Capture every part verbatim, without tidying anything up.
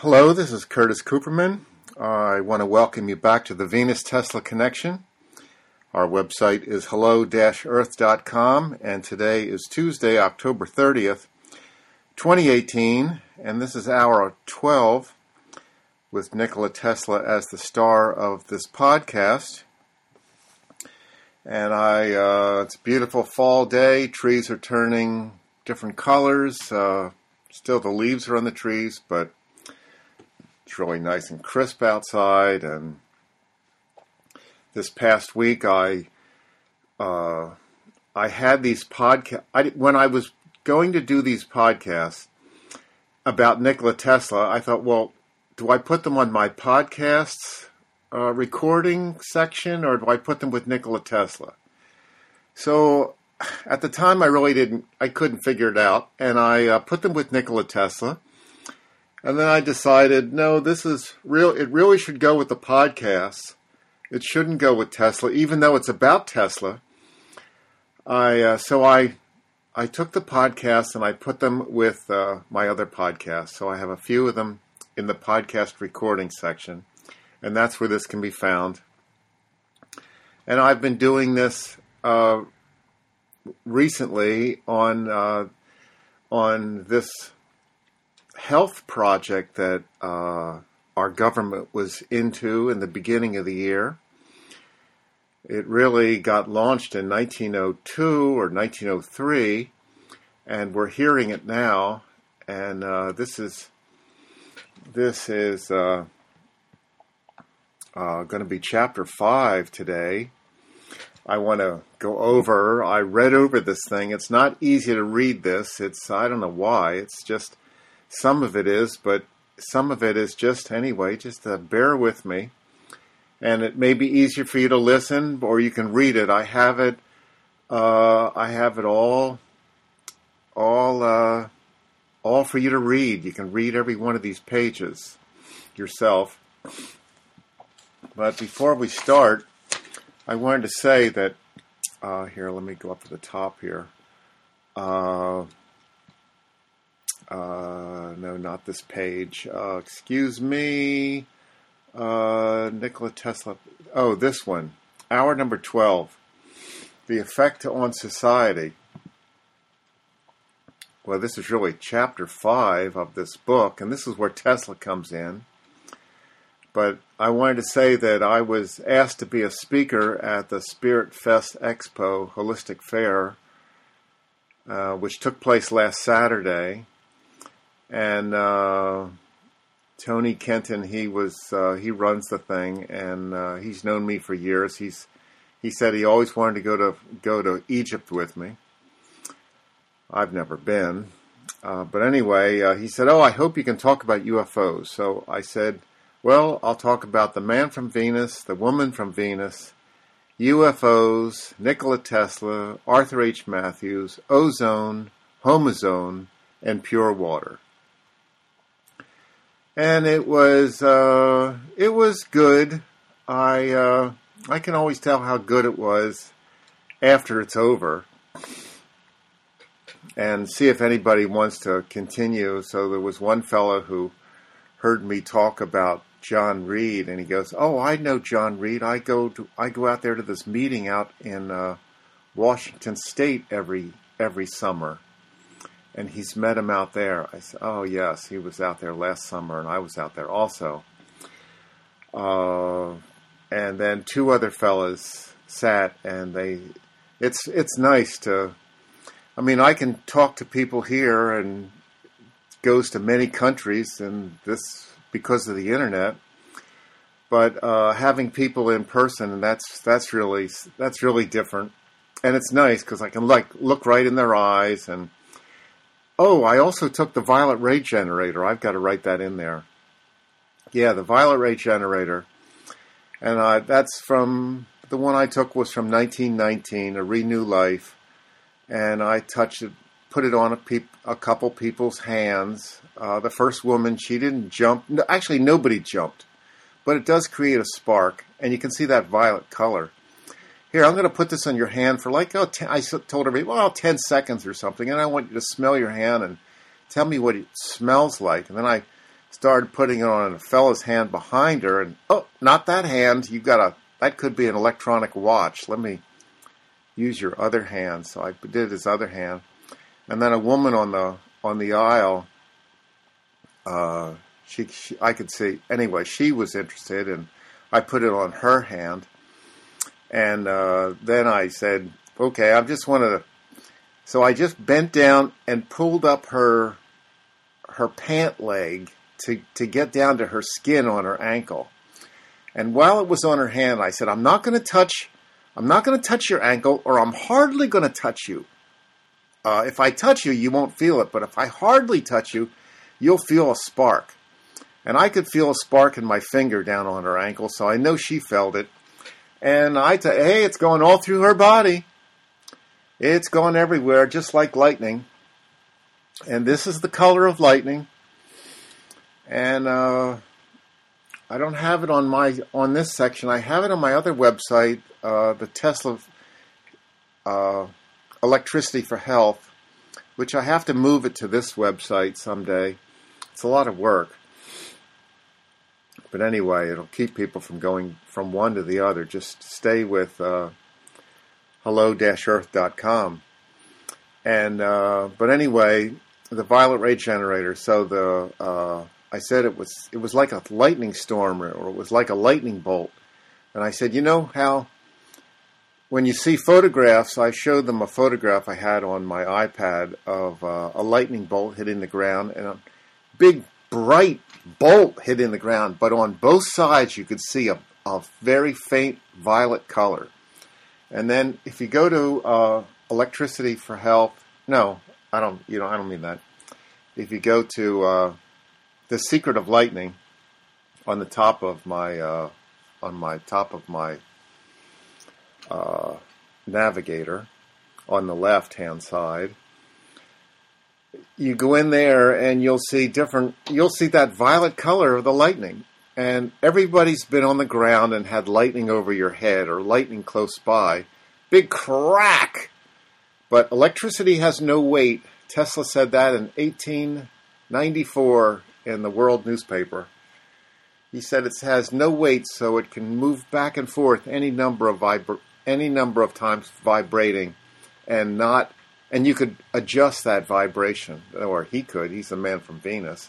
Hello, this is Curtis Cooperman. Uh, I want to welcome you back to the Venus-Tesla Connection. Our website is hello dash earth dot com, and today is Tuesday, October thirtieth, twenty eighteen, and this is hour twelve with Nikola Tesla as the star of this podcast. And I, uh, it's a beautiful fall day. Trees are turning different colors. Uh, still the leaves are on the trees, but it's really nice and crisp outside. And this past week, I uh, I had these podcasts. I, when I was going to do these podcasts about Nikola Tesla, I thought, well, do I put them on my podcasts uh, recording section, or do I put them with Nikola Tesla? So at the time, I really didn't. I couldn't figure it out, and I uh, put them with Nikola Tesla. And then I decided, no, this is real. It really should go with the podcasts. It shouldn't go with Tesla, even though it's about Tesla. I uh, so I I took the podcasts and I put them with uh, my other podcasts. So I have a few of them in the podcast recording section, and that's where this can be found. And I've been doing this uh, recently on uh, on this health project that uh, our government was into in the beginning of the year. It really got launched in nineteen oh two or nineteen oh three, and we're hearing it now. And uh, this is this is uh, uh, going to be chapter five today. I want to go over. I read over this thing. It's not easy to read this. It's I don't know why. It's just some of it is, but some of it is just anyway. Just uh, bear with me. And it may be easier for you to listen, or you can read it. I have it. Uh, I have it all, all, uh, all for you to read. You can read every one of these pages yourself. But before we start, I wanted to say that. Uh, here, let me go up to the top here. Uh, uh, no, not this page. Uh, excuse me. Uh, Nikola Tesla. Oh, this one. Hour number twelve. The effect on society. Well, this is really chapter five of this book, and this is where Tesla comes in. But I wanted to say that I was asked to be a speaker at the Spirit Fest Expo Holistic Fair, uh, which took place last Saturday. And uh, Tony Kenton, he was uh, he runs the thing, and uh, he's known me for years. He's he said he always wanted to go to go to Egypt with me. I've never been, uh, but anyway, uh, he said, "Oh, I hope you can talk about U F Os." So I said, "Well, I'll talk about the man from Venus, the woman from Venus, U F Os, Nikola Tesla, Arthur H. Matthews, ozone, homozone, and pure water." And it was uh, it was good. I uh, I can always tell how good it was after it's over, and see if anybody wants to continue. So there was one fellow who heard me talk about John Reed, and he goes, "Oh, I know John Reed. I go to I go out there to this meeting out in uh, Washington State every every summer." And he's met him out there. I said, "Oh, yes, he was out there last summer, and I was out there also." Uh, and then two other fellas sat, and they, it's it's nice to, I mean, I can talk to people here, and it goes to many countries, and this, because of the internet, but uh, having people in person, and that's, that's really, that's really different. And it's nice, because I can like look right in their eyes, and oh, I also took the violet ray generator. I've got to write that in there. Yeah, the violet ray generator. And uh, that's from, the one I took was from nineteen nineteen, A Renew Life. And I touched it, put it on a, peop, a couple people's hands. Uh, the first woman, she didn't jump. No, actually, nobody jumped. But it does create a spark. And you can see that violet color. Here, I'm going to put this on your hand for like, oh, ten, I told everybody, well, ten seconds or something, and I want you to smell your hand and tell me what it smells like. And then I started putting it on a fellow's hand behind her, and oh, not that hand. You got a that could be an electronic watch. Let me use your other hand. So I did his other hand, and then a woman on the on the aisle. Uh, she, she I could see anyway. She was interested, and I put it on her hand, and uh, then I said, "Okay, I just want to." So I just bent down and pulled up her her pant leg to, to get down to her skin on her ankle. And while it was on her hand, I said, I'm not going to touch I'm not going to touch your ankle, or I'm hardly going to touch you. Uh, if I touch you, you won't feel it. But if I hardly touch you, you'll feel a spark. And I could feel a spark in my finger down on her ankle, so I know she felt it. And I t- hey, it's going all through her body. It's going everywhere, just like lightning. And this is the color of lightning. And uh, I don't have it on my on this section. I have it on my other website, uh, the Tesla uh, Electricity for Health, which I have to move it to this website someday. It's a lot of work. But anyway, it'll keep people from going from one to the other. Just stay with Uh, hello dash earth dot com. And, uh, but anyway, the violet ray generator. So the, uh, I said it was, it was like a lightning storm, or it was like a lightning bolt. And I said, you know how, when you see photographs, I showed them a photograph I had on my iPad of uh, a lightning bolt hitting the ground, and a big, bright bolt hitting the ground. But on both sides, you could see a, a very faint violet color. And then if you go to uh, Electricity for Health, no, I don't. You know, I don't mean that. If you go to uh, The Secret of Lightning, on the top of my uh, on my top of my uh, navigator, on the left hand side, you go in there and you'll see different. You'll see that violet color of the lightning. And everybody's been on the ground and had lightning over your head or lightning close by. Big crack! But electricity has no weight. Tesla said that in eighteen ninety-four in the World newspaper. He said it has no weight, so it can move back and forth any number of vibra- any number of times vibrating, and not and you could adjust that vibration, or he could. He's a man from Venus.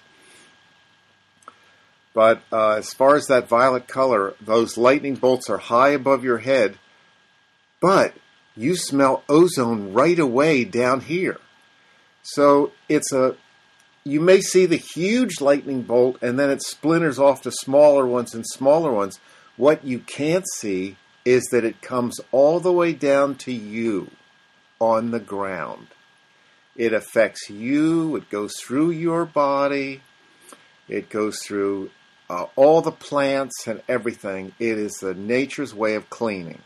But uh, as far as that violet color, those lightning bolts are high above your head, but you smell ozone right away down here. So it's a, you may see the huge lightning bolt, and then it splinters off to smaller ones and smaller ones. What you can't see is that it comes all the way down to you on the ground. It affects you. It goes through your body. It goes through Uh, all the plants and everything. It is the nature's way of cleaning.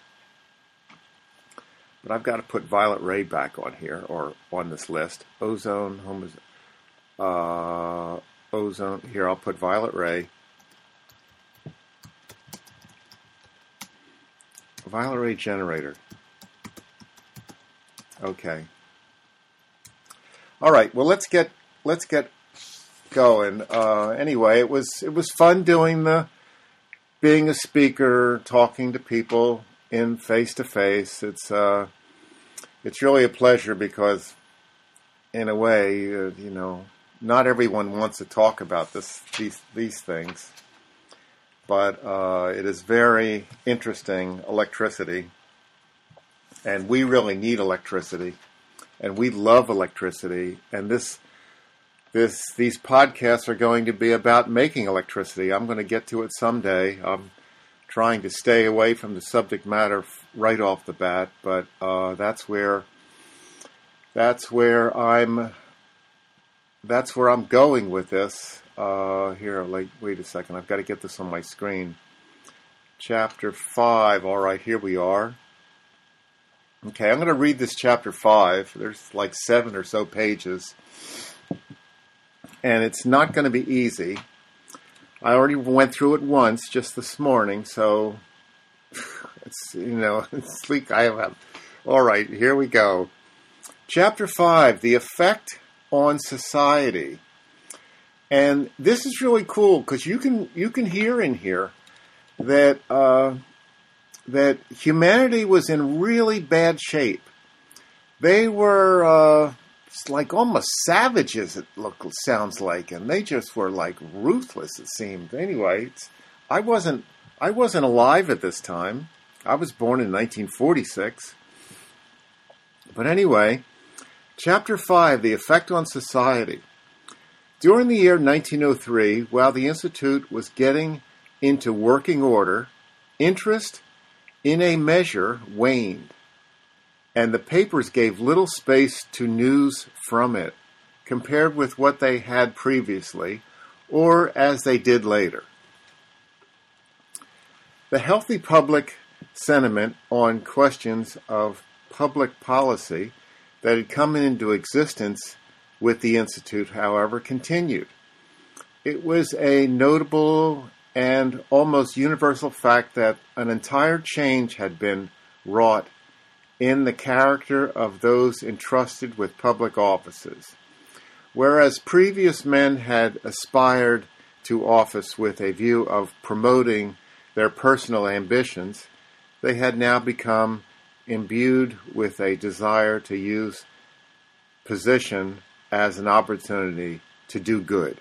But I've got to put violet ray back on here, or on this list. Ozone, home, uh, ozone. Here, I'll put violet ray. Violet ray generator. Okay. All right. Well, let's get let's get. going. Uh, anyway, it was it was fun doing the being a speaker, talking to people in face to face. It's uh, it's really a pleasure because, in a way, uh, you know, not everyone wants to talk about this these these things, but uh, it is very interesting. Electricity, and we really need electricity, and we love electricity, and this. This, these podcasts are going to be about making electricity. I'm going to get to it someday. I'm trying to stay away from the subject matter right off the bat, but uh, that's where that's where I'm that's where I'm going with this. Uh, here, like, wait a second. I've got to get this on my screen. Chapter five. All right, here we are. Okay, I'm going to read this chapter five. There's like seven or so pages. And it's not going to be easy. I already went through it once just this morning, so it's, you know, it's like I have. All right, here we go. Chapter five, the effect on society. And this is really cool because you can you can hear in here that uh, that humanity was in really bad shape. They were uh, like almost savages. It look sounds like, and they just were like ruthless. It seemed. Anyway, it's, I wasn't I wasn't alive at this time. I was born in nineteen forty-six. But anyway, Chapter five, The Effect on Society. During the year nineteen oh three, while the Institute was getting into working order, interest in a measure waned, and the papers gave little space to news from it, compared with what they had previously, or as they did later. The healthy public sentiment on questions of public policy that had come into existence with the Institute, however, continued. It was a notable and almost universal fact that an entire change had been wrought in the character of those entrusted with public offices. Whereas previous men had aspired to office with a view of promoting their personal ambitions, they had now become imbued with a desire to use position as an opportunity to do good.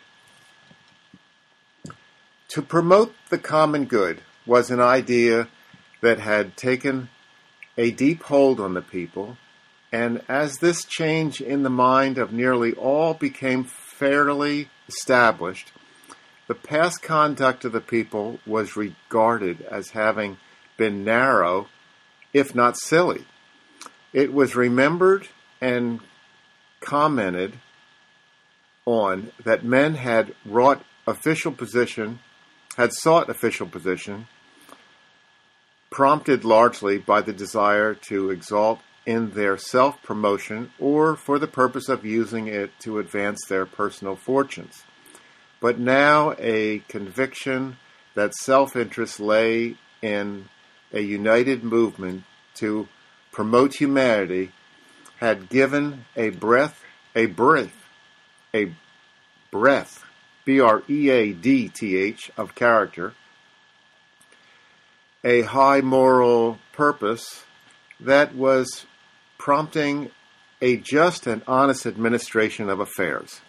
To promote the common good was an idea that had taken a deep hold on the people, and as this change in the mind of nearly all became fairly established, the past conduct of the people was regarded as having been narrow, if not silly. It was remembered and commented on that men had wrought official position, had sought official position, prompted largely by the desire to exalt in their self-promotion or for the purpose of using it to advance their personal fortunes. But now a conviction that self-interest lay in a united movement to promote humanity had given a breath, a breath, a breath, B R E A D T H, of character, a high moral purpose that was prompting a just and honest administration of affairs.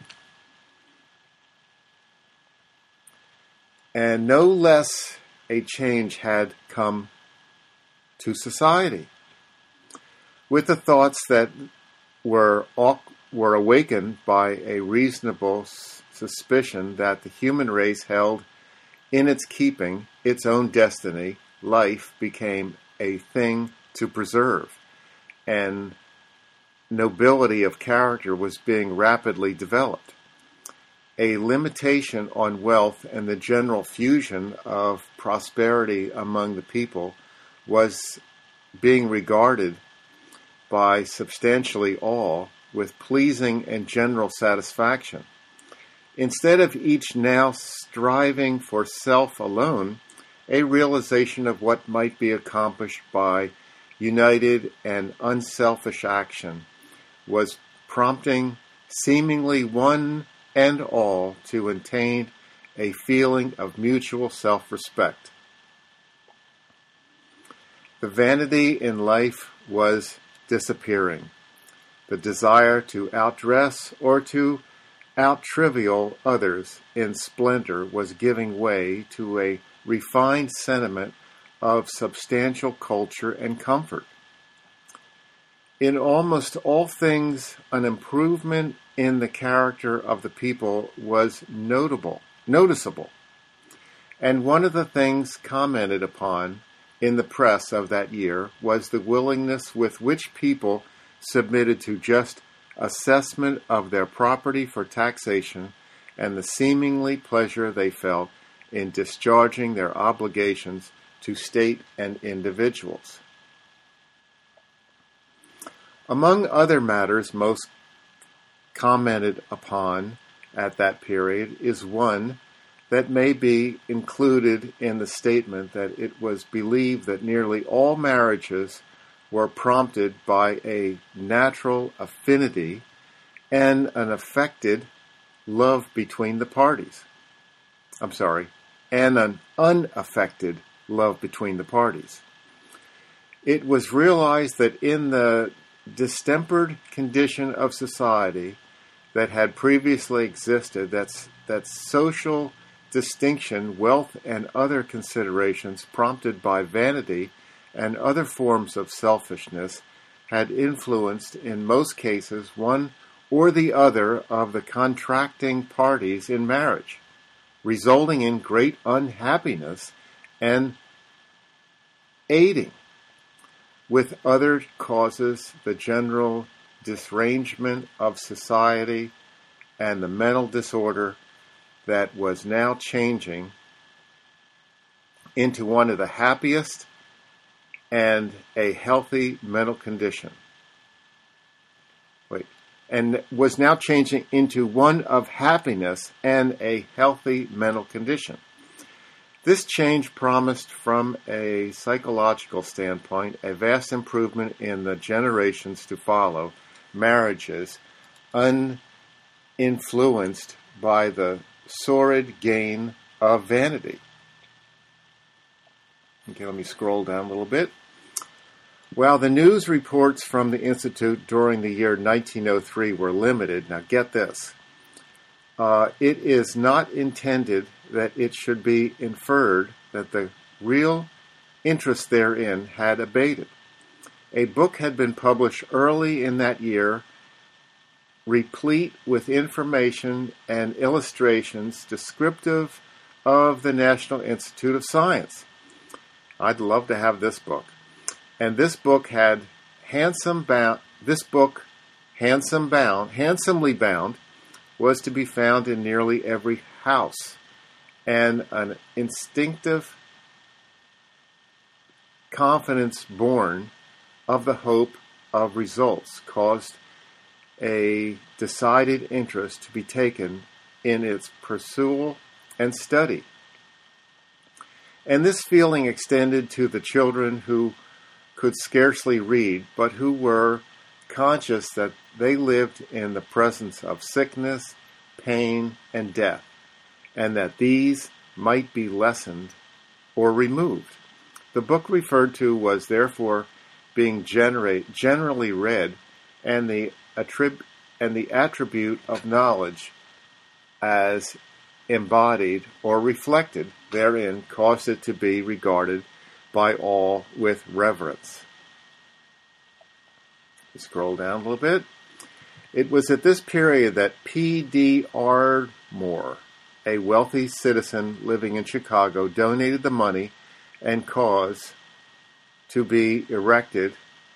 And no less a change had come to society, with the thoughts that were were awakened by a reasonable suspicion that the human race held in its keeping its own destiny. Life became a thing to preserve, and nobility of character was being rapidly developed. A limitation on wealth and the general fusion of prosperity among the people was being regarded by substantially all with pleasing and general satisfaction. Instead of each now striving for self alone, a realization of what might be accomplished by united and unselfish action was prompting seemingly one and all to attain a feeling of mutual self-respect. The vanity in life was disappearing. The desire to outdress or to out-trivial others in splendor was giving way to a refined sentiment of substantial culture and comfort. In almost all things, an improvement in the character of the people was notable, noticeable. And one of the things commented upon in the press of that year was the willingness with which people submitted to just assessment of their property for taxation and the seemingly pleasure they felt in discharging their obligations to state and individuals. Among other matters most commented upon at that period is one that may be included in the statement that it was believed that nearly all marriages were prompted by a natural affinity and an affected love between the parties. I'm sorry, and an unaffected love between the parties. It was realized that in the distempered condition of society that had previously existed, that's, that social distinction, wealth, and other considerations prompted by vanity and other forms of selfishness had influenced, in most cases, one or the other of the contracting parties in marriage, resulting in great unhappiness and aiding with other causes the general disarrangement of society and the mental disorder that was now changing into one of the happiest and a healthy mental condition. Wait. And was now changing into one of happiness and a healthy mental condition. This change promised, from a psychological standpoint, a vast improvement in the generations to follow, marriages uninfluenced by the sordid gain of vanity. Okay, let me scroll down a little bit. While the news reports from the Institute during the year nineteen oh three were limited, now get this, uh, it is not intended that it should be inferred that the real interest therein had abated. A book had been published early in that year, replete with information and illustrations descriptive of the National Institute of Science. I'd love to have this book. And this book had handsome bound, this book, handsome bound, handsomely bound, was to be found in nearly every house. And an instinctive confidence born of the hope of results caused a decided interest to be taken in its pursuit and study. And this feeling extended to the children who could scarcely read, but who were conscious that they lived in the presence of sickness, pain, and death, and that these might be lessened or removed. The book referred to was therefore being generate, generally read, and the, attrib- and the attribute of knowledge as embodied or reflected therein caused it to be regarded by all with reverence. Scroll down a little bit. It was at this period that P D Ardmore, a wealthy citizen living in Chicago, donated the money and caused to be erected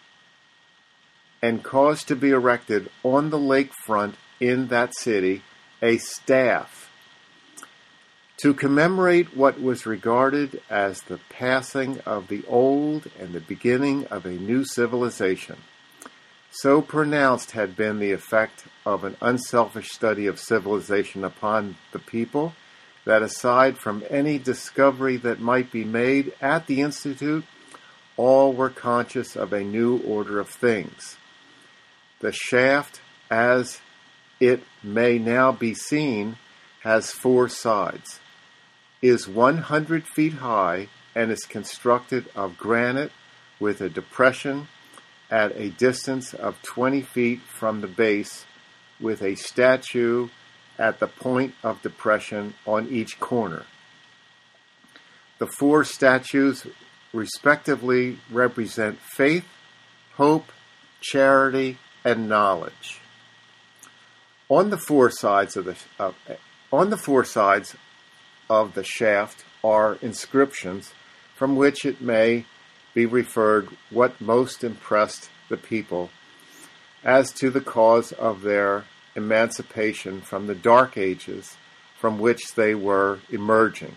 and caused to be erected on the lakefront in that city a staff to commemorate what was regarded as the passing of the old and the beginning of a new civilization. So pronounced had been the effect of an unselfish study of civilization upon the people that, aside from any discovery that might be made at the Institute, all were conscious of a new order of things. The shaft, as it may now be seen, has four sides, is one hundred feet high, and is constructed of granite with a depression at a distance of twenty feet from the base, with a statue at the point of depression on each corner. The four statues respectively represent faith, hope, charity, and knowledge. On the four sides of the uh, on the four sides of the shaft are inscriptions from which it may be referred what most impressed the people as to the cause of their emancipation from the dark ages from which they were emerging.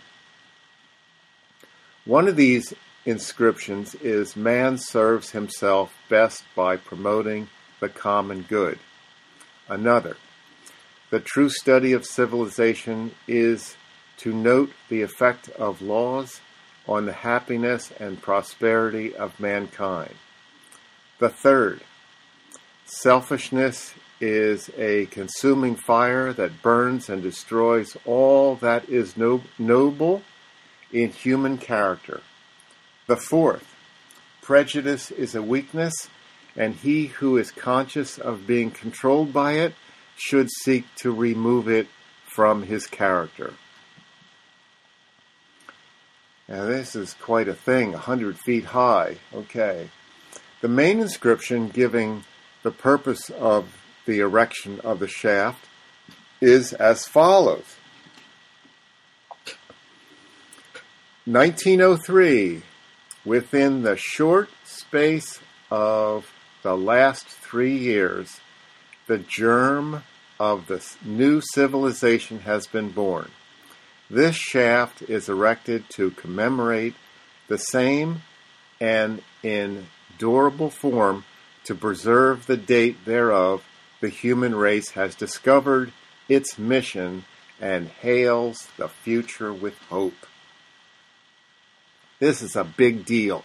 One of these inscriptions is, "Man serves himself best by promoting the common good." Another, "The true study of civilization is to note the effect of laws on the happiness and prosperity of mankind." The third, "Selfishness is a consuming fire that burns and destroys all that is no- noble in human character. The fourth, prejudice is a weakness, and he who is conscious of being controlled by it should seek to remove it from his character. Now this is quite a thing, a hundred feet high. Okay. The main inscription giving the purpose of the erection of the shaft is as follows. nineteen oh three, within the short space of the last three years, the germ of the new civilization has been born. This shaft is erected to commemorate the same and in durable form to preserve the date thereof. The human race has discovered its mission and hails the future with hope. This is a big deal.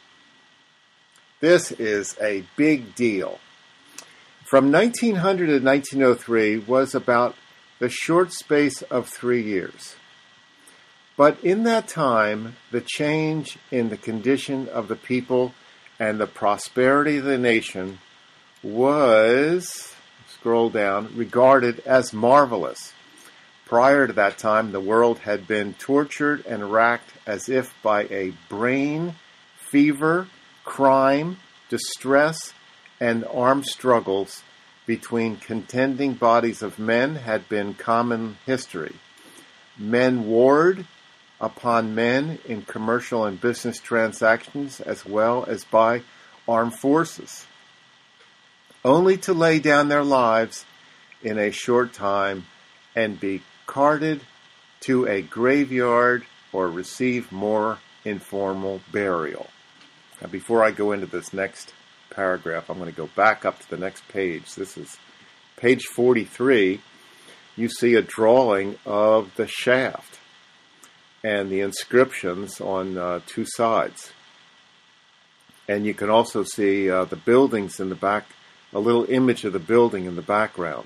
This is a big deal. From nineteen hundred to nineteen oh three was about the short space of three years. But in that time, the change in the condition of the people and the prosperity of the nation was, scroll down, regarded as marvelous. Prior to that time, the world had been tortured and racked as if by a brain fever, crime, distress, and armed struggles between contending bodies of men had been common history. Men warred upon men in commercial and business transactions as well as by armed forces, only to lay down their lives in a short time and be carted to a graveyard or receive more informal burial. Now, before I go into this next paragraph, I'm going to go back up to the next page. This is page forty-three. You see a drawing of the shaft and the inscriptions on uh, two sides. And you can also see uh, the buildings in the back, a little image of the building in the background.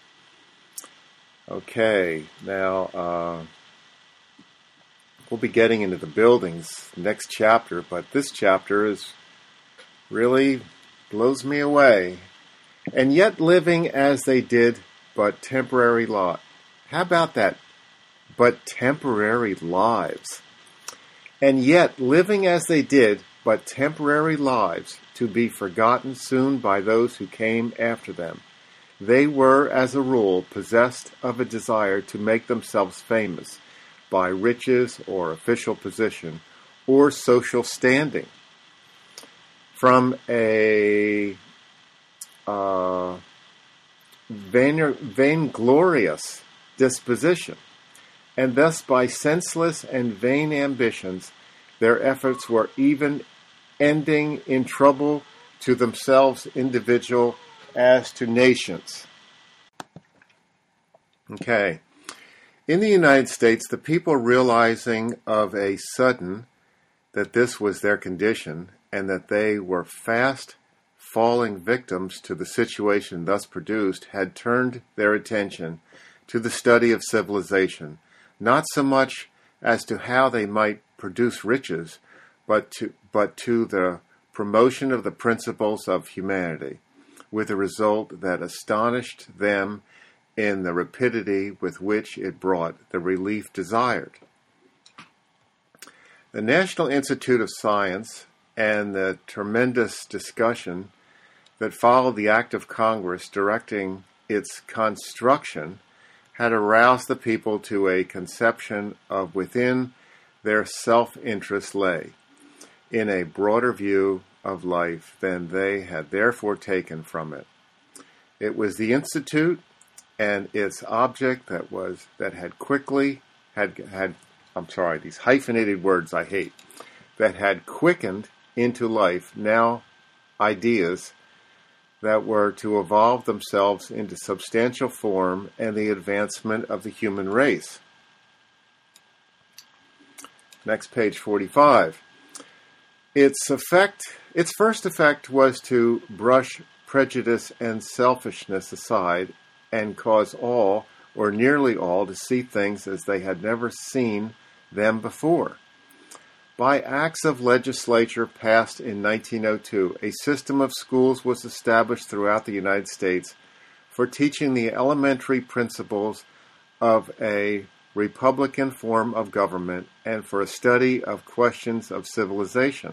Okay, now uh, we'll be getting into the buildings next chapter, but this chapter is really blows me away. And yet living as they did, but temporary lot. How about that? But temporary lives. And yet living as they did, but temporary lives, to be forgotten soon by those who came after them. They were, as a rule, possessed of a desire to make themselves famous by riches or official position or social standing. From a uh, vain, vainglorious disposition, and thus by senseless and vain ambitions, their efforts were even ending in trouble to themselves individual as to nations. Okay. In the United States, the people realizing of a sudden that this was their condition and that they were fast falling victims to the situation thus produced had turned their attention to the study of civilization, not so much as to how they might produce riches, but to, but to the promotion of the principles of humanity, with a result that astonished them in the rapidity with which it brought the relief desired. The National Institute of Science and the tremendous discussion that followed the act of Congress directing its construction had aroused the people to a conception of within their self-interest lay in a broader view of life than they had therefore taken from it. It was the Institute and its object that was that had quickly had had I'm sorry, these hyphenated words I hate, that had quickened into life now ideas that were to evolve themselves into substantial form and the advancement of the human race. Next, page forty-five. Its effect, its first effect was to brush prejudice, and selfishness aside and cause all, or nearly all, to see things as they had never seen them before. By acts of legislature passed in nineteen oh two, a system of schools was established throughout the United States for teaching the elementary principles of a republican form of government and for a study of questions of civilization.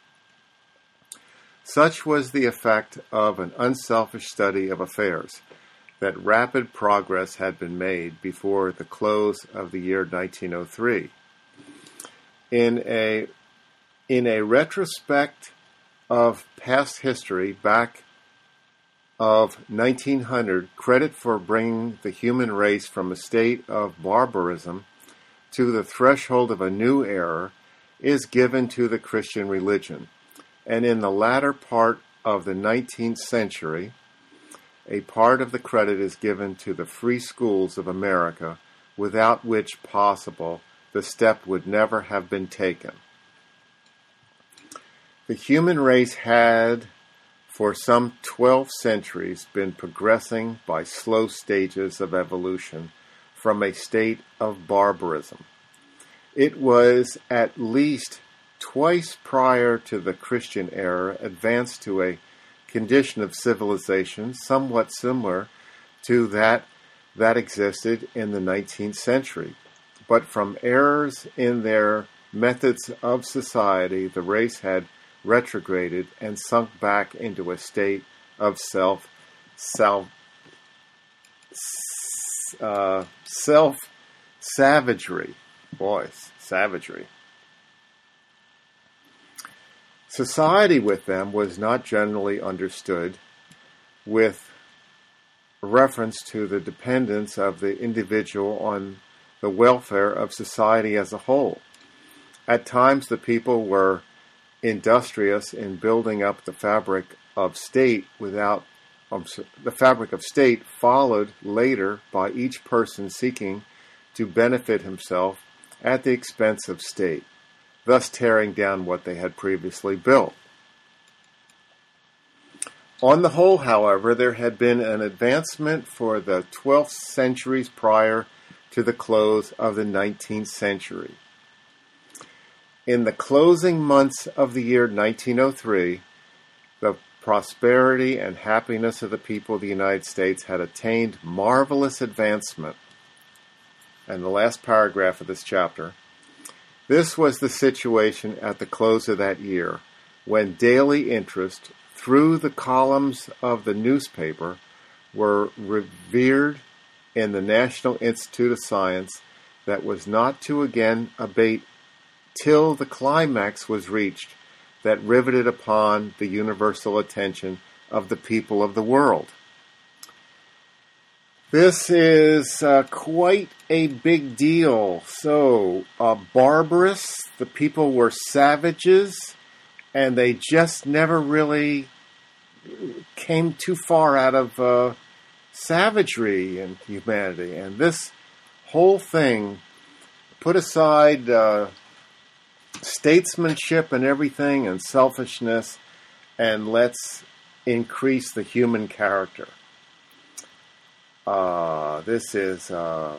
Such was the effect of an unselfish study of affairs, that rapid progress had been made before the close of the year nineteen oh three. In a, in a retrospect of past history back of nineteen hundred, credit for bringing the human race from a state of barbarism to the threshold of a new era is given to the Christian religion. And in the latter part of the nineteenth century, a part of the credit is given to the free schools of America, without which possible the step would never have been taken. The human race had, for some twelve centuries, been progressing by slow stages of evolution from a state of barbarism. It was at least twice prior to the Christian era advanced to a condition of civilization somewhat similar to that that existed in the nineteenth century. But from errors in their methods of society, the race had retrograded and sunk back into a state of self, self, uh, self savagery. Boy, savagery. Society with them was not generally understood with reference to the dependence of the individual on the welfare of society as a whole. At times, the people were industrious in building up the fabric of state without um, the fabric of state followed later by each person seeking to benefit himself at the expense of state, thus tearing down what they had previously built. On the whole, however, there had been an advancement for the twelfth centuries prior to the close of the nineteenth century. In the closing months of the year nineteen oh three, the prosperity and happiness of the people of the United States had attained marvelous advancement. And the last paragraph of this chapter. This was the situation at the close of that year, when daily interest through the columns of the newspaper were revered in the National Institute of Science that was not to again abate till the climax was reached that riveted upon the universal attention of the people of the world. This is uh, quite a big deal. So, uh, barbarous, the people were savages, and they just never really came too far out of uh, savagery and humanity. And this whole thing, put aside uh, statesmanship and everything and selfishness, and let's increase the human character. Uh, this is, uh,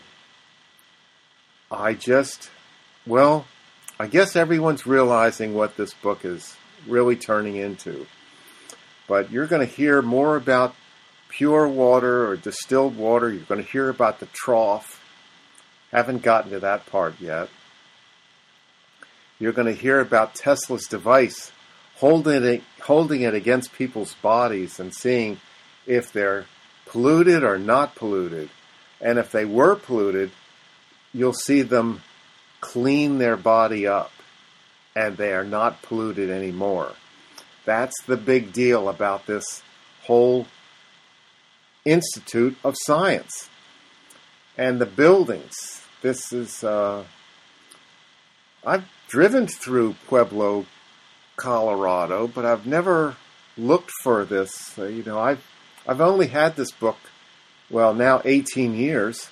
I just, well, I guess everyone's realizing what this book is really turning into. But you're going to hear more about pure water or distilled water. You're going to hear about the trough. Haven't gotten to that part yet. You're going to hear about Tesla's device, holding it, holding it against people's bodies and seeing if they're polluted or not polluted. And if they were polluted, you'll see them clean their body up and they are not polluted anymore. That's the big deal about this whole Institute of Science. And the buildings. This is, uh, I've driven through Pueblo, Colorado, but I've never looked for this. Uh, you know, I've I've only had this book, well, now eighteen years.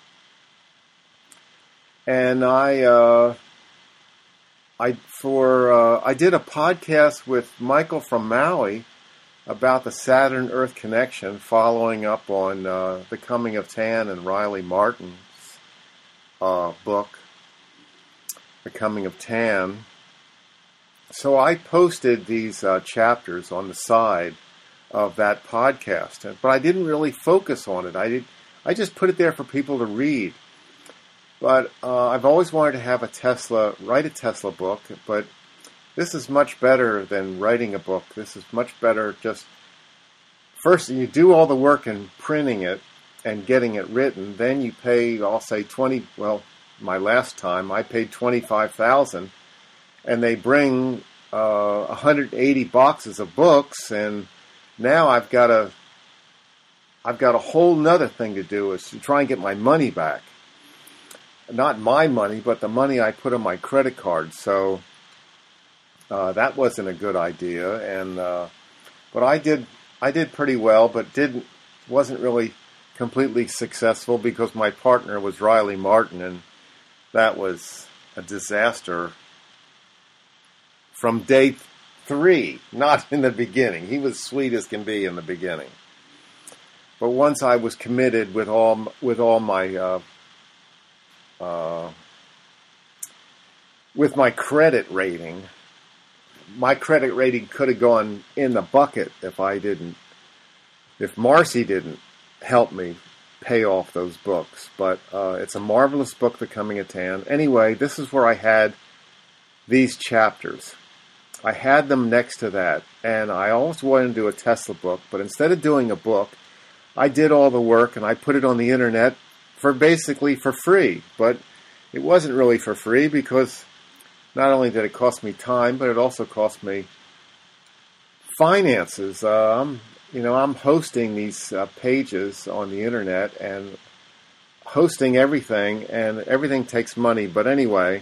And I, uh, I for uh, I did a podcast with Michael from Maui about the Saturn-Earth connection, following up on uh, The Coming of Tan and Riley Martin's uh, book, The Coming of Tan. So I posted these uh, chapters on the side of that podcast, but I didn't really focus on it. I did. I just put it there for people to read. But uh, I've always wanted to have a Tesla, write a Tesla book, but this is much better than writing a book. This is much better just, first you do all the work in printing it and getting it written, then you pay, I'll say twenty, well, my last time I paid twenty-five thousand dollars, and they bring uh, one hundred eighty boxes of books, and now I've got a, I've got a whole nother thing to do, is to try and get my money back. Not my money, but the money I put on my credit card. So uh, that wasn't a good idea. And uh, but I did, I did pretty well, but didn't, wasn't really completely successful because my partner was Riley Martin, and that was a disaster from day three, not in the beginning. He was sweet as can be in the beginning. But once I was committed with all with all my uh, uh, with my credit rating, my credit rating could have gone in the bucket if I didn't, if Marcy didn't help me pay off those books. But uh, it's a marvelous book, The Coming of Tan. Anyway, this is where I had these chapters. I had them next to that, and I always wanted to do a Tesla book, but instead of doing a book, I did all the work, and I put it on the internet for basically for free. But it wasn't really for free, because not only did it cost me time, but it also cost me finances. Um, you know, I'm hosting these uh, pages on the internet and hosting everything, and everything takes money. But anyway,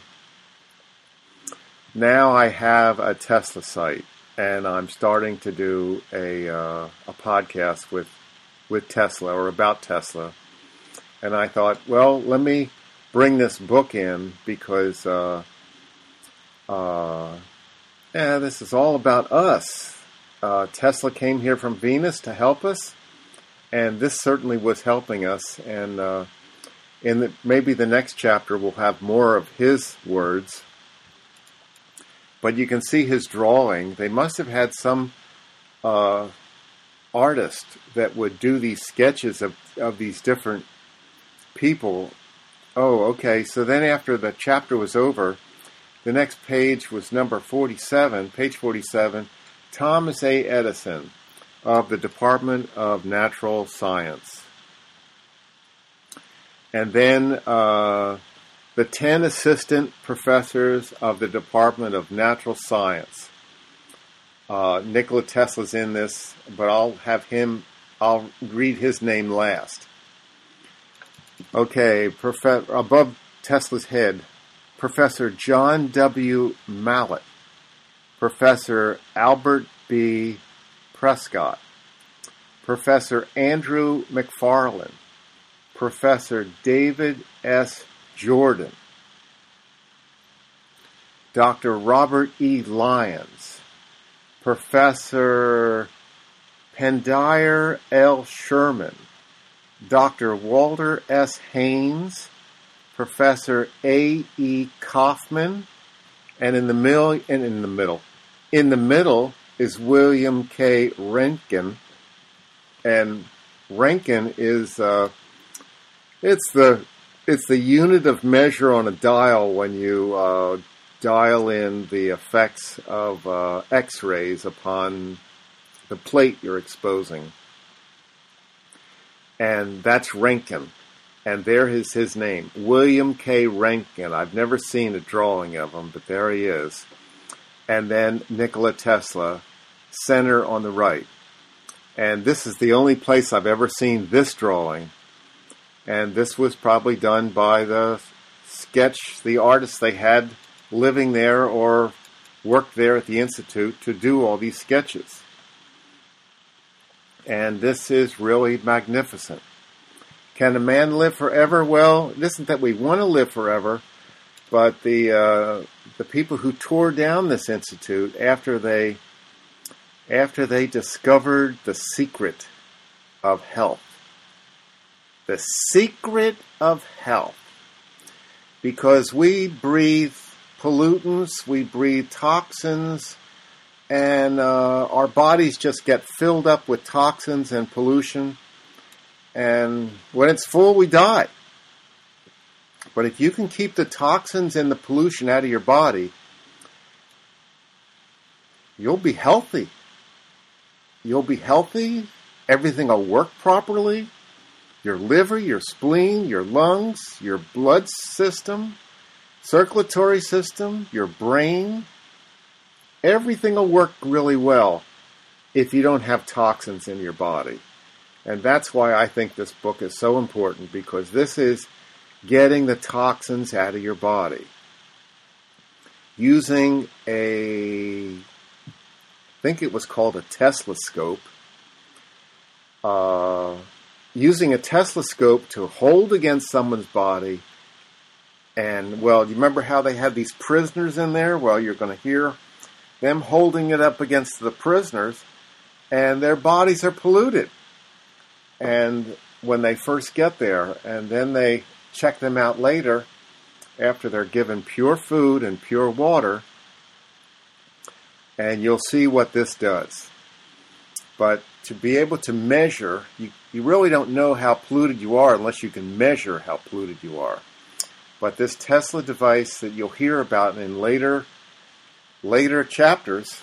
now I have a Tesla site, and I'm starting to do a uh, a podcast with with Tesla, or about Tesla. And I thought, well, let me bring this book in, because uh, uh, yeah, this is all about us. Uh, Tesla came here from Venus to help us, and this certainly was helping us. And uh, in the, maybe the next chapter we'll have more of his words. But you can see his drawing. They must have had some uh, artist that would do these sketches of, of these different people. Oh, okay. So then after the chapter was over, the next page was number forty-seven, page forty-seven, Thomas A. Edison of the Department of Natural Science. And then uh, the ten assistant professors of the Department of Natural Science. Uh, Nikola Tesla's in this, but I'll have him, I'll read his name last. Okay, prof- above Tesla's head, Professor John W. Mallet, Professor Albert B. Prescott, Professor Andrew McFarlane, Professor David S. Jordan, Doctor Robert E. Lyons, Professor Pendier L. Sherman, Doctor Walter S. Haynes, Professor A. E. Kaufman, and in the middle, and in the middle, in the middle is William K. Röntgen, and Röntgen is uh, it's the it's the unit of measure on a dial when you uh, dial in the effects of uh, X-rays upon the plate you're exposing. And that's Röntgen. And there is his name, William K. Röntgen. I've never seen a drawing of him, but there he is. And then Nikola Tesla, center on the right. And this is the only place I've ever seen this drawing. And this was probably done by the sketch, the artists they had living there or worked there at the Institute to do all these sketches. And this is really magnificent. Can a man live forever? Well, it isn't that we want to live forever, but the uh, the people who tore down this institute after they after they discovered the secret of health. The secret of health. Because we breathe pollutants, we breathe toxins, and uh, our bodies just get filled up with toxins and pollution. And when it's full, we die. But if you can keep the toxins and the pollution out of your body, you'll be healthy. You'll be healthy. Everything will work properly. Your liver, your spleen, your lungs, your blood system, circulatory system, your brain. Everything will work really well if you don't have toxins in your body. And that's why I think this book is so important, because this is getting the toxins out of your body. Using a, I think it was called a Teslascope. Uh, using a Teslascope to hold against someone's body. And, well, you remember how they had these prisoners in there? Well, you're going to hear them holding it up against the prisoners, and their bodies are polluted. And when they first get there, and then they check them out later, after they're given pure food and pure water, and you'll see what this does. But to be able to measure, you, you really don't know how polluted you are unless you can measure how polluted you are. But this Tesla device that you'll hear about in later, later chapters,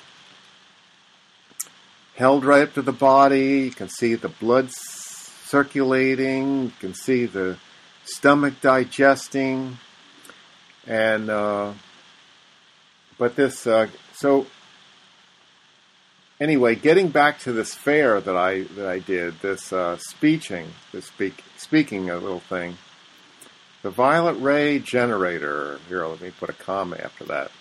held right up to the body, you can see the blood circulating, you can see the stomach digesting, and uh, but this uh, so anyway, getting back to this fair that I that I did, this uh, speeching, this speak speaking a little thing, the violet ray generator. Here, let me put a comma after that.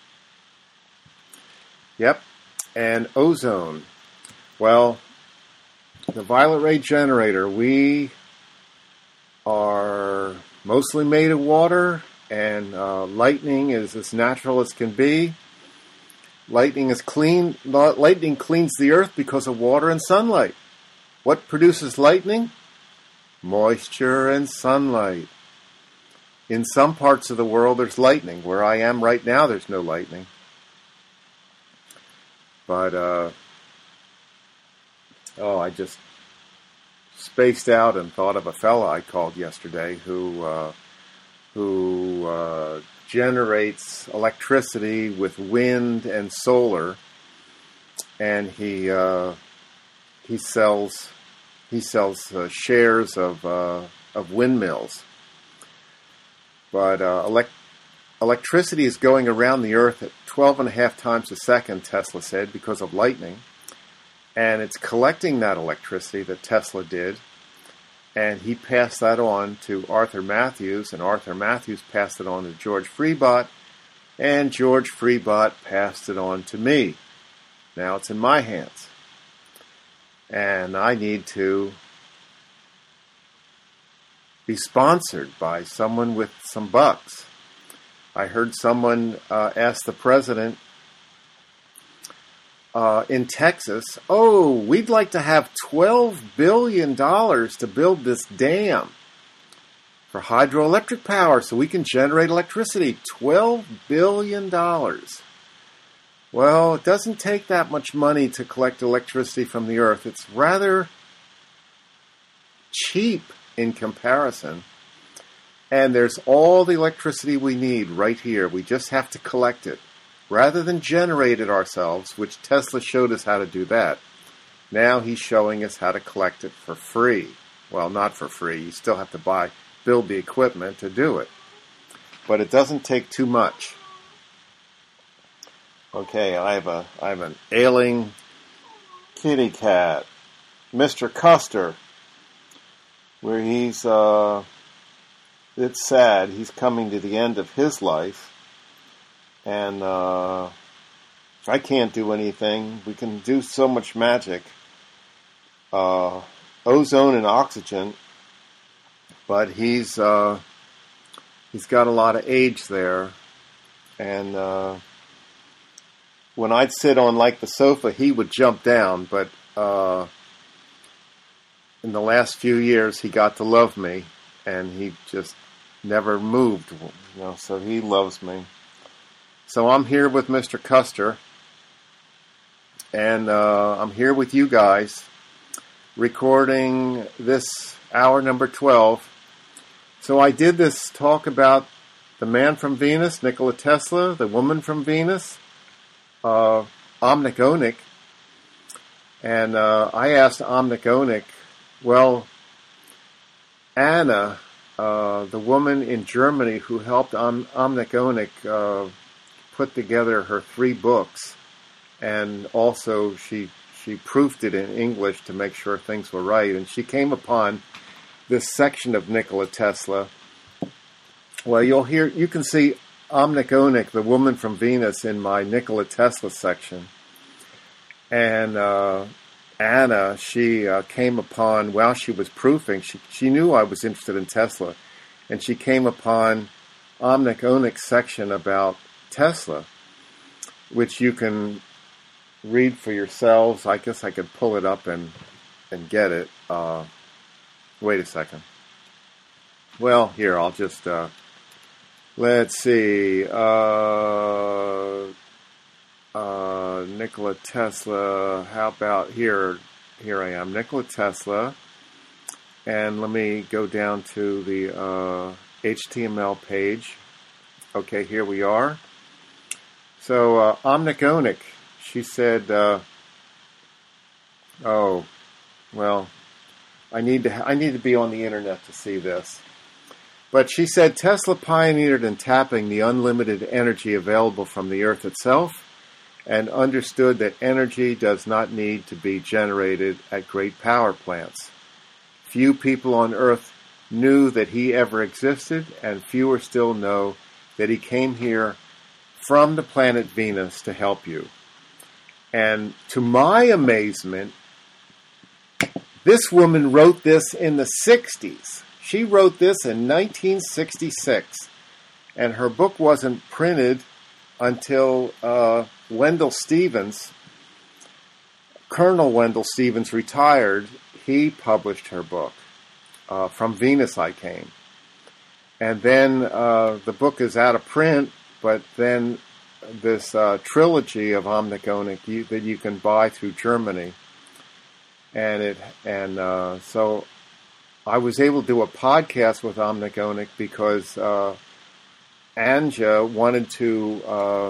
Yep, and ozone. Well, the violet ray generator, we are mostly made of water, and uh, lightning is as natural as can be. Lightning is clean. Lightning cleans the earth because of water and sunlight. What produces lightning? Moisture and sunlight. In some parts of the world, there's lightning. Where I am right now, there's no lightning. But, uh, oh, I just spaced out and thought of a fella I called yesterday who uh, who uh, generates electricity with wind and solar, and he uh, he sells he sells uh, shares of uh, of windmills. But uh, elect- electricity is going around the earth at twelve and a half times a second, Tesla said, because of lightning. And it's collecting that electricity that Tesla did, and he passed that on to Arthur Matthews, and Arthur Matthews passed it on to George Freebot, and George Freebot passed it on to me. Now it's in my hands. And I need to be sponsored by someone with some bucks. I heard someone uh, ask the president Uh, in Texas, oh, we'd like to have twelve billion dollars to build this dam for hydroelectric power so we can generate electricity. twelve billion dollars. Well, it doesn't take that much money to collect electricity from the earth. It's rather cheap in comparison. And there's all the electricity we need right here. We just have to collect it. Rather than generate it ourselves, which Tesla showed us how to do that, now he's showing us how to collect it for free. Well, not for free. You still have to buy, build the equipment to do it. But it doesn't take too much. Okay, I have a I have an ailing kitty cat, Mister Custer, where he's, uh, it's sad. He's coming to the end of his life. And uh, I can't do anything. We can do so much magic. Uh, ozone and oxygen. But he's uh, he's got a lot of age there. And uh, when I'd sit on like the sofa, he would jump down. But uh, in the last few years, he got to love me, and he just never moved. You know, so he loves me. So I'm here with Mister Custer, and uh, I'm here with you guys, recording this hour number twelve. So I did this talk about the man from Venus, Nikola Tesla, the woman from Venus, uh, Amnik Onik. And uh, I asked Amnik Onik, well, Anna, uh, the woman in Germany who helped Am- Amnik Onik uh, put together her three books, and also she she proofed it in English to make sure things were right, and she came upon this section of Nikola Tesla. Well, you'll hear, you can see Amnik Onik, the woman from Venus, in my Nikola Tesla section. And uh, Anna, she uh, came upon, while she was proofing, she, she knew I was interested in Tesla, and she came upon Amnik Onik's section about Tesla, which you can read for yourselves. I guess I could pull it up and, and get it. Uh, wait a second. Well, here, I'll just... Uh, Let's see, uh, uh, Nikola Tesla, how about here, here I am, Nikola Tesla, and let me go down to the uh, H T M L page. Okay, here we are. So, uh, Amnik Onik, she said, uh, oh, well, I need to, I need to be on the internet to see this. But she said Tesla pioneered in tapping the unlimited energy available from the Earth itself, and understood that energy does not need to be generated at great power plants. Few people on Earth knew that he ever existed, and fewer still know that he came here from the planet Venus to help you. And to my amazement, this woman wrote this in the sixties. She wrote this in nineteen sixty-six, and her book wasn't printed until uh, Wendell Stevens, Colonel Wendell Stevens, retired. He published her book, uh, From Venus I Came. And then uh, the book is out of print, but then this uh, trilogy of Amnik Onik you, that you can buy through Germany. And it and uh, so... I was able to do a podcast with Amnik Onik because uh, Anja wanted to uh,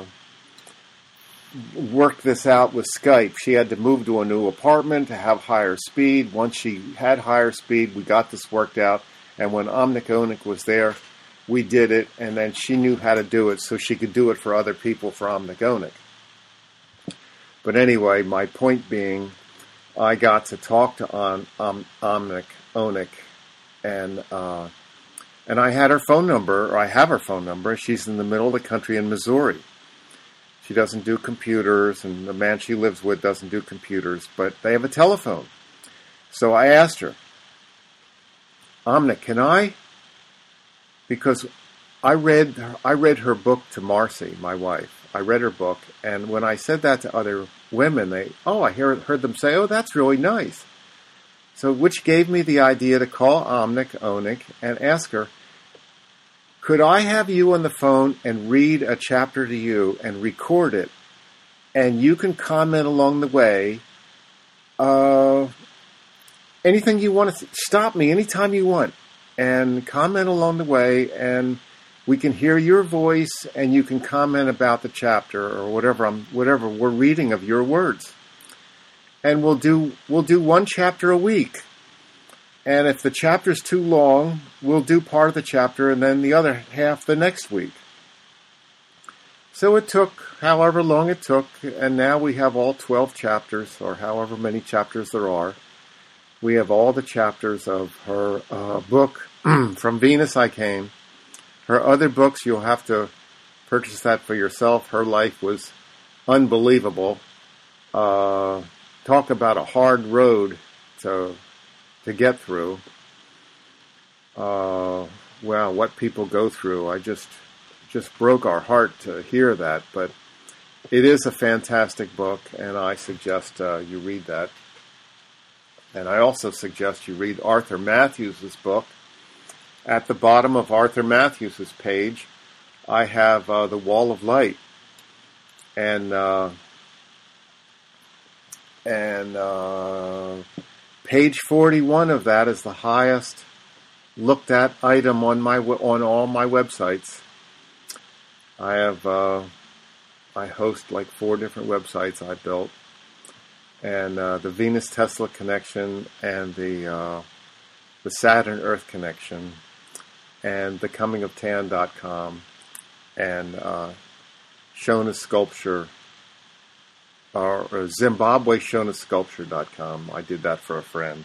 work this out with Skype. She had to move to a new apartment to have higher speed. Once she had higher speed, we got this worked out. And when Amnik Onik was there, we did it. And then she knew how to do it, so she could do it for other people for Amnik Onik. But anyway, my point being, I got to talk to Am- Am- Amnik Onik. And uh, and I had her phone number, or I have her phone number. She's in the middle of the country in Missouri. She doesn't do computers, and the man she lives with doesn't do computers, but they have a telephone. So I asked her, Amnik, can I? Because I read I read her book to Marcy, my wife. I read her book, and when I said that to other women, they oh, I heard heard them say, oh, that's really nice. So, which gave me the idea to call Amnik Onik and ask her, could I have you on the phone and read a chapter to you and record it, and you can comment along the way, uh, anything you want to, stop me anytime you want, and comment along the way, and we can hear your voice, and you can comment about the chapter or whatever I'm, whatever we're reading of your words. And we'll do we'll do one chapter a week. And if the chapter's too long, we'll do part of the chapter and then the other half the next week. So it took however long it took, and now we have all twelve chapters, or however many chapters there are. We have all the chapters of her uh, book, From Venus I Came. Her other books, you'll have to purchase that for yourself. Her life was unbelievable. Uh... Talk about a hard road to to get through. Uh, wow, what people go through. I just just broke our heart to hear that. But it is a fantastic book, and I suggest uh, you read that. And I also suggest you read Arthur Matthews' book. At the bottom of Arthur Matthews' page, I have uh, The Wall of Light. And uh, and uh, page forty-one of that is the highest looked at item on my on all my websites. I have uh, I host like four different websites I built, and uh, the Venus Tesla connection, and the uh, the Saturn Earth connection, and the coming of tan dot com, and uh, Shona Sculpture, or, or Zimbabwe Shona Sculpture dot com. I did that for a friend.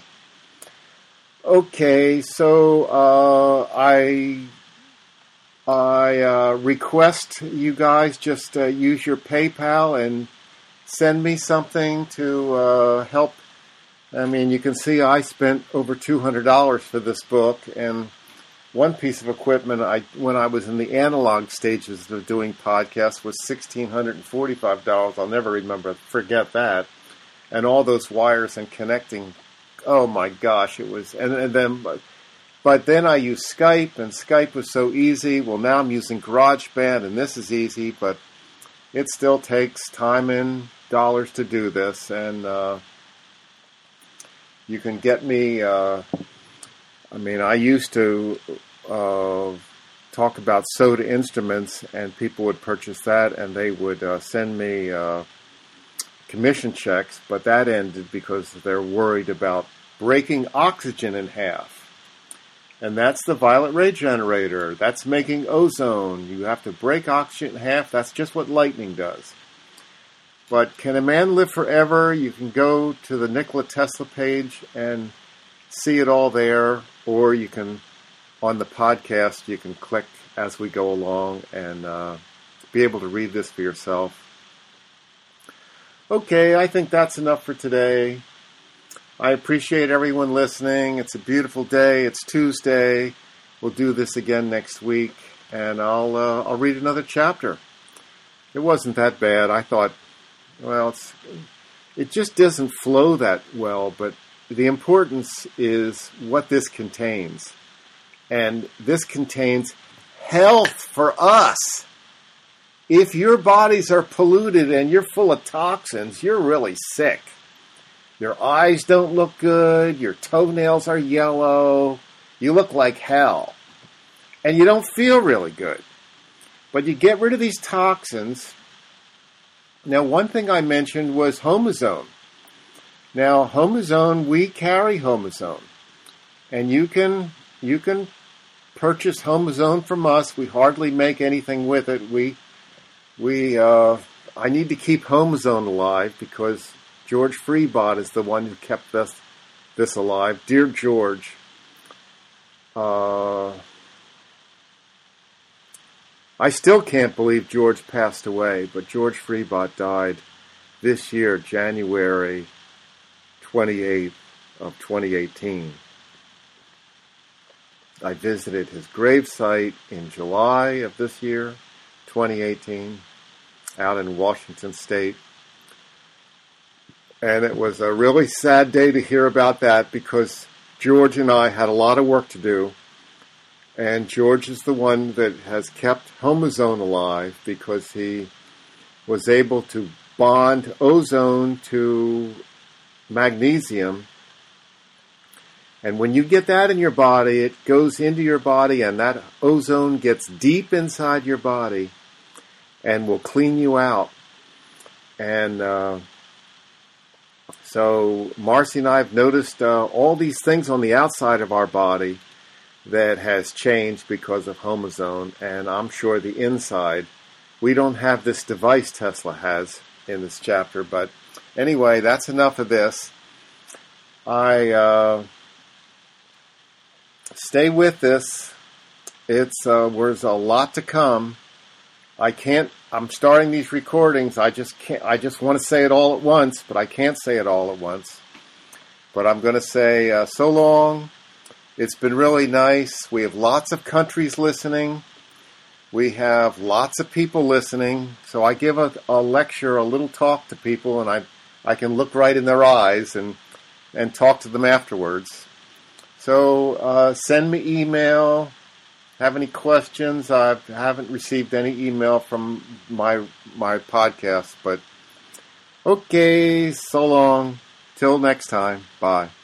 Okay, so uh, I I uh, request you guys just uh, use your PayPal and send me something to uh, help. I mean, you can see I spent over two hundred dollars for this book, and one piece of equipment I when I was in the analog stages of doing podcasts was one thousand six hundred forty-five dollars. I'll never remember, forget that. And all those wires and connecting, oh my gosh, it was, and, and then, but, but then I used Skype, and Skype was so easy. Well, now I'm using GarageBand, and this is easy, but it still takes time and dollars to do this, and uh, you can get me, uh, I mean, I used to uh, talk about Soda Instruments, and people would purchase that, and they would uh, send me uh, commission checks, but that ended because they're worried about breaking oxygen in half. And that's the violet ray generator. That's making ozone. You have to break oxygen in half. That's just what lightning does. But can a man live forever? You can go to the Nikola Tesla page and see it all there, or you can, on the podcast, you can click as we go along and uh, be able to read this for yourself. Okay, I think that's enough for today. I appreciate everyone listening. It's a beautiful day. It's Tuesday. We'll do this again next week, and I'll uh, I'll read another chapter. It wasn't that bad. I thought, well, it's it just doesn't flow that well, but the importance is what this contains. And this contains health for us. If your bodies are polluted and you're full of toxins, you're really sick. Your eyes don't look good. Your toenails are yellow. You look like hell. And you don't feel really good. But you get rid of these toxins. Now, one thing I mentioned was Homozone. Now, Homozone, we carry Homozone. And you can you can purchase Homozone from us. We hardly make anything with it. We we uh, I need to keep Homozone alive because George Freebot is the one who kept this this alive. Dear George, uh, I still can't believe George passed away, but George Freebot died this year, January twenty-eighth of twenty eighteen. I visited his gravesite in July of this year, twenty eighteen, out in Washington State. And it was a really sad day to hear about that because George and I had a lot of work to do. And George is the one that has kept Homozone alive because he was able to bond ozone to magnesium. And when you get that in your body, it goes into your body, and that ozone gets deep inside your body and will clean you out. And uh, so Marcy and I have noticed uh, all these things on the outside of our body that has changed because of Homozone, and I'm sure the inside. We don't have this device Tesla has in this chapter, but anyway, that's enough of this. I... Uh, Stay with this. It's uh, there's a lot to come. I can't. I'm starting these recordings. I just can't. I just want to say it all at once, but I can't say it all at once. But I'm going to say uh, so long. It's been really nice. We have lots of countries listening. We have lots of people listening, so I give a, a lecture, a little talk to people, and I I can look right in their eyes and, and talk to them afterwards. So uh, send me email. Have any questions? I haven't received any email from my my podcast, but okay, so long. Till next time. Bye.